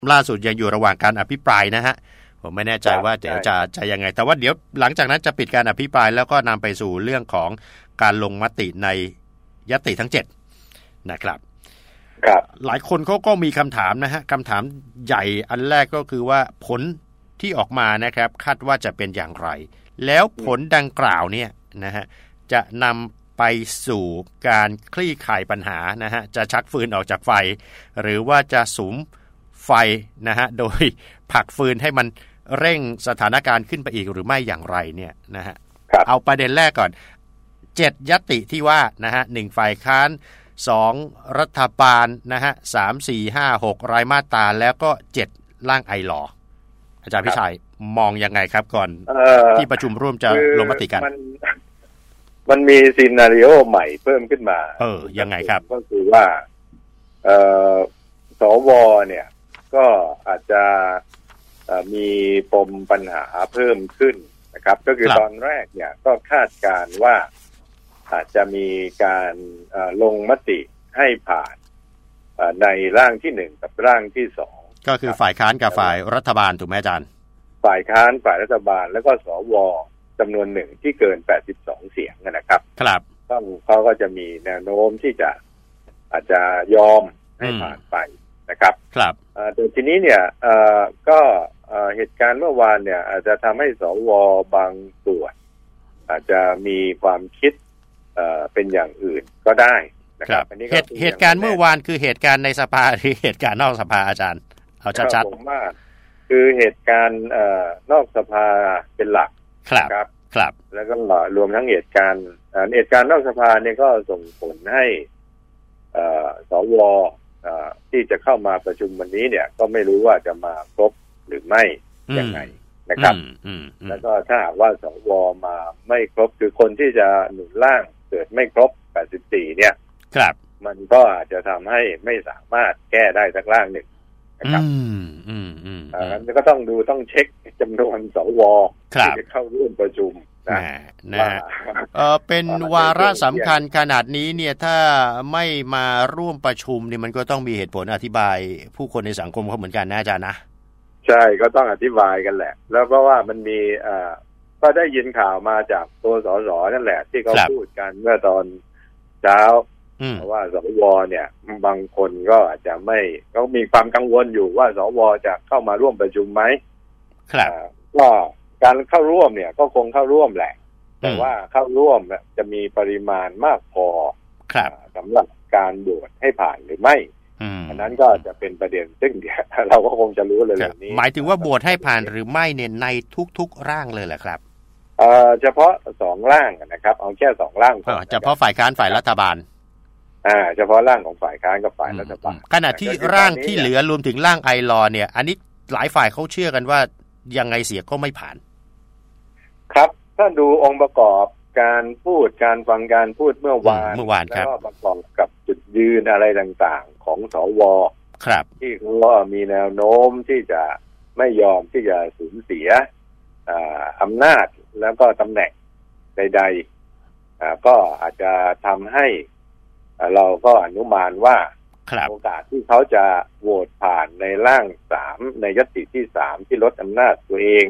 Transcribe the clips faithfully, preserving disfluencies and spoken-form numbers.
ล่าสุดยังอยู่ระหว่างการอภิปรายนะฮะผมไม่แน่ใจว่าเดี๋ยวจะจะยังไงแต่ว่าเดี๋ยวหลังจากนั้นจะปิดการอภิปรายแล้วก็นำไปสู่เรื่องของการลงมติในญัตติทั้งเจ็ดนะครับครับหลายคนเขาก็มีคำถามนะฮะคำถามใหญ่อันแรกก็คือว่าผลที่ออกมานะครับคาดว่าจะเป็นอย่างไรแล้วผลดังกล่าวเนี่ยนะฮะจะนำไปสู่การคลี่คลายปัญหานะฮะจะชักฟืนออกจากไฟหรือว่าจะสุมไฟนะฮะโดยผลักฟืนให้มันเร่งสถานการณ์ขึ้นไปอีกหรือไม่อย่างไรเนี่ยนะฮะเอาประเด็นแรกก่อนเจ็ดญัตติที่ว่านะฮะหนึ่งฝ่ายค้านสองรัฐบาลนะฮะสามสี่ห้าหกรายมาตราแล้วก็เจ็ดร่างไอลออาจารย์พิชัยมองยังไงครับก่อนที่ประชุมร่วมจะลงมติกันมันมันมีซีนาริโอใหม่เพิ่มขึ้นมาเออยังไงครับก็คือว่าเอ่อสวเนี่ยก็อาจจะมีปมปัญหาเพิ่มขึ้นนะครับก็คือตอนแรกเนี่ยก็คาดการณ์ว่าอาจจะมีการลงมติให้ผ่านในร่างที่หนึ่งกับร่างที่สองก็คือฝ่ายค้านกับฝ่ายรัฐบาลถูกไหมอาจารย์ฝ่ายค้านฝ่ายรัฐบาลแล้วก็สวจำนวนหนึ่งที่เกินแปดสิบสองเสียงนะครับครับต้องเขาก็จะมีแนวโน้มที่จะอาจจะยอมให้ผ่านไปนะครับครับแต่ทีนี้เนี่ยก็เหตุการณ์เมื่อวานเนี่ยอาจจะทำให้สวบางส่วนอาจจะมีความคิดเป็นอย่างอื่นก็ได้นะครับอันนี้ก็เหตุการณ์เมื่อวานคือเหตุการณ์ในสภาหรือเหตุการณ์นอกสภาอาจารย์เอาชัดๆผมว่าคือเหตุการณ์นอกสภาเป็นหลักครับครับแล้วก็รวมทั้งเหตุการณ์เหตุการณ์นอกสภาเนี่ยก็ส่งผลให้สวที่จะเข้ามาประชุมวันนี้เนี่ยก็ไม่รู้ว่าจะมาครบหรือไม่ยังไงนะครับแล้วก็ถ้าหากว่าสวมาไม่ครบคือคนที่จะหนุนร่างเกิดไม่ครบแปดสิบสี่เนี่ยครับมันก็อาจจะทำให้ไม่สามารถแก้ได้สักร่างหนึ่งนะครับอืมอืมอ่าแล้วก็ต้องดูต้องเช็คจำนวนสวที่จะเข้าร่วมประชุมนะนะเออเป็นวาระสำคัญขนาดนี้เนี่ยถ้าไม่มาร่วมประชุมเนี่ยมันก็ต้องมีเหตุผลอธิบายผู้คนในสังคมเขาเหมือนกันนะอาจารย์นะใช่ก็ต้องอธิบายกันแหละแล้วเพราะว่ามันมีอ่าก็ได้ยินข่าวมาจากตัวสสนั่นแหละที่เขาพูดกันเมื่อตอนเช้าเพราะว่าสวเนี่ยบางคนก็อาจจะไม่เขามีความกังวลอยู่ว่าสวจะเข้ามาร่วมประชุมไหมครับก็การเข้าร่วมเนี่ยก็คงเข้าร่วมแหละแต่ว่าเข้าร่วมจะมีปริมาณมากพอสำหรับการโหวตให้ผ่านหรือไม่อันนั้นก็จะเป็นประเด็นซึ่งเดี๋ยวเราก็คงจะรู้เลยเรื่องนี้หมายถึงว่าโหวตให้ผ่านหรือไม่เนี่ยในทุกๆร่างเลยแหละครับเอ่อเฉพาะสองร่างนะครับเอาแค่สองร่างเออเฉพาะฝ่ายค้านฝ่ายรัฐบาลอ่าเฉพาะร่างของฝ่ายค้านกับฝ่ายรัฐบาลขณะที่ร่างที่เหลือรวมถึงร่างไอลอเนี่ยอันนี้หลายฝ่ายเขาเชื่อกันว่ายังไงเสียก็ไม่ผ่านครับถ้าดูองค์ประกอบการพูดการฟังการพูดเมื่อวานเมื่อวานครับแล้วก็ประกอบกับจุดยืนอะไรต่างๆของสวครับที่เขามีแนวโน้มที่จะไม่ยอมที่จะสูญเสียอ่าอำนาจแล้วก็ตำแหน่งใดๆอ่าก็อาจจะทำให้เราก็อนุมานว่าโอกาสที่เขาจะโหวตผ่านในร่างสามในญัตติที่สามที่ลดอำนาจตัวเอง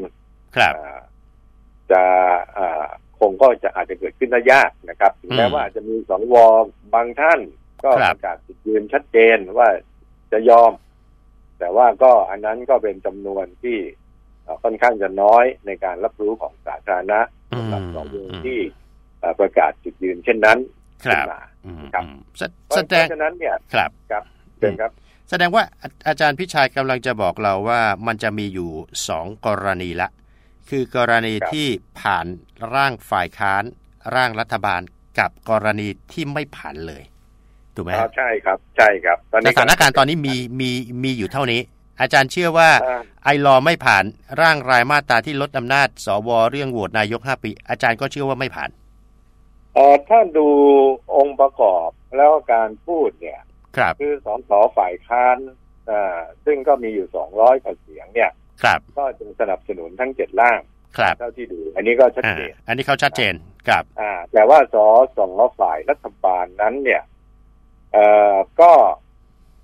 จะคงก็จะอาจจะเกิดขึ้นได้ยากนะครับถึงแม้ว่าอาจจะมีสวบางท่านก็ประกาศจุดยืนชัดเจนว่าจะยอมแต่ว่าก็อันนั้นก็เป็นจำนวนที่ค่อนข้างจะน้อยในการรับรู้ของสาธารณะสำหรับสวที่ประกาศจุดยืนเช่นนั้นขึ้นมาครับแสดงฉะนั้นเนี่ยครับครับเป็นครับแสดงว่าอาจารย์พิชัยกำลังจะบอกเราว่ามันจะมีอยู่สองกรณีละคือกรณีที่ผ่านร่างฝ่ายค้านร่างรัฐบาลกับกรณีที่ไม่ผ่านเลยถูกไหมครับใช่ครับใช่ครับสถานการณ์ตอนนี้มีมีมีอยู่เท่านี้อาจารย์เชื่อว่าไอลอไม่ผ่านร่างรายมาตราที่ลดอำนาจสวเรื่องโหวตนายกห้าปีอาจารย์ก็เชื่อว่าไม่ผ่านเอ่อถ้าดูองค์ประกอบแล้วการพูดเนี่ยครับคือสสฝ่ายค้านอ่าซึ่งก็มีอยู่สองร้อยกว่าเสียงเนี่ยครับก็จะสนับสนุนทั้งเจ็ดร่างครับเท่าที่ดูอันนี้ก็ชัดเจนอันนี้เขาชัดเจนครับอ่าแต่ว่าสสฝ่ายรัฐบาลนั้นเนี่ยเอ่อก็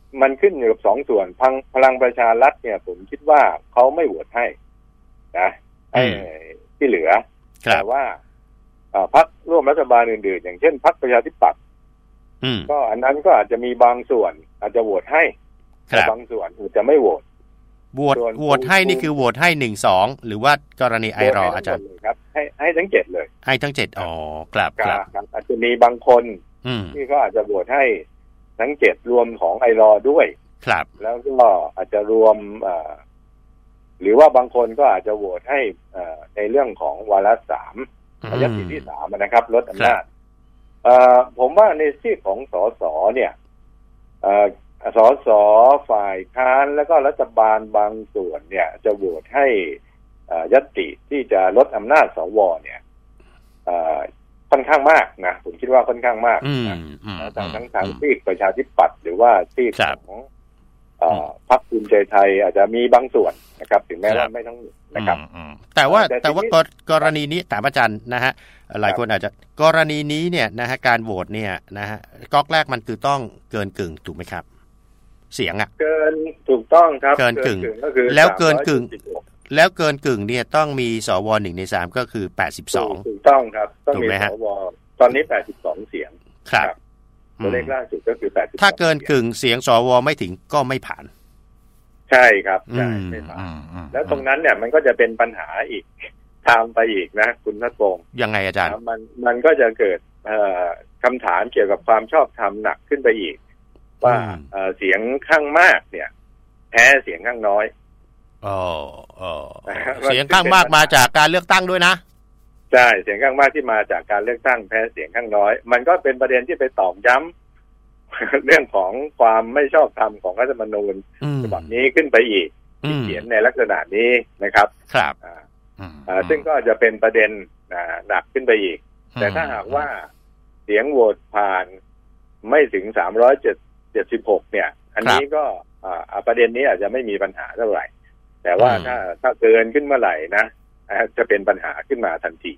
มันขึ้นอยู่กับสองส่วนพังพลังประชารัฐเนี่ยผมคิดว่าเขาไม่โหวตให้นะไอ้ที่เหลือแต่ว่าพรรคร่วมรัฐบาลอื่นๆอย่างเช่นพรรคประชาธิปัตย์ก็อันนั้นก็อาจจะมีบางส่วนอาจจะโหวตให้แต่บางส่วนอาจจะไม่โหวตโหวตโหวตให้นี่คือโหวตให้หนึ่งสองหรือว่ากรณีไอรออาจารย์ครับให้ให้ทั้งเจ็ดเลยให้ทั้งเจ็ดอ๋อครับครับอาจจะมีบางคนที่เขาอาจจะโหวตให้ทั้งเจ็ดรวมของไอรอด้วยครับแล้วก็อาจจะรวมหรือว่าบางคนก็อาจจะโหวตให้ในเรื่องของวาระสามยติที่สามนะครับลดอำนาจผมว่าในซีกของสสเนี่ยสสฝ่ายค้านแล้วก็รัฐบาลบางส่วนเนี่ยจะโหวตให้ยติที่จะลดอำนาจสวเนี่ยค่อนข้างมากนะผมคิดว่าค่อนข้างมากนะทั้งทั้งทางซีกประชาธิปัตย์หรือว่าซีกของพรรคภูมิใจไทยอาจจะมีบางส่วนนะครับถึงแม้ว่าไม่ทั้งหมดนะครับแต่ว่าแต่ว่ากรณีนี้แต่อาจารย์นะฮะหลายคนอาจจะกรณีนี้เนี่ยนะฮะการโหวตเนี่ยนะฮะก๊อกแรกมันคือต้องเกินกึ่งถูกไหมครับเสียงอ่ะเกินถูกต้องครับเกินกึ่งแล้วเกินกึ่งแล้วเกินกึ่งเนี่ยต้องมีสวหนึ่งในสามก็คือแปดสิบสองถูกต้องครับต้องมีสวตอนนี้แปดสิบสองเสียงครับตัวเลขล่าสุดก็คือแปดสิบถ้าเกินกึ่งเสียงสวไม่ถึงก็ไม่ผ่านใช่ครับใช่ไม่ผ่านแล้วตรงนั้นเนี่ยมันก็จะเป็นปัญหาอีกตามไปอีกนะคุณนัทพงศ์ยังไงอาจารย์มันมันก็จะเกิดคำถามเกี่ยวกับความชอบธรรมหนักขึ้นไปอีกว่าเสียงข้างมากเนี่ยแพ้เสียงข้างน้อยอ๋ออ๋อเสียงข้างมากมาจากการเลือกตั้งด้วยนะใช่เสียงข้างมากที่มาจากการเลือกตั้งแพ้เสียงข้างน้อยมันก็เป็นประเด็นที่ไปตอกย้ำเรื่องของความไม่ชอบธรรมของรัฐธรรมนูญฉบับนี้ขึ้นไปอีกที่เขียนในลักษณะนี้นะครับครับซึ่งก็จะเป็นประเด็นหนักขึ้นไปอีกแต่ถ้าหากว่าเสียงโหวตผ่านไม่ถึงสามร้อยเจ็ดสิบหกเนี่ยอันนี้ก็ประเด็นนี้อาจจะไม่มีปัญหาเท่าไหร่แต่ว่าถ้าถ้าเกินขึ้นเมื่อไหร่นะจะเป็นปัญหาขึ้นมาทันที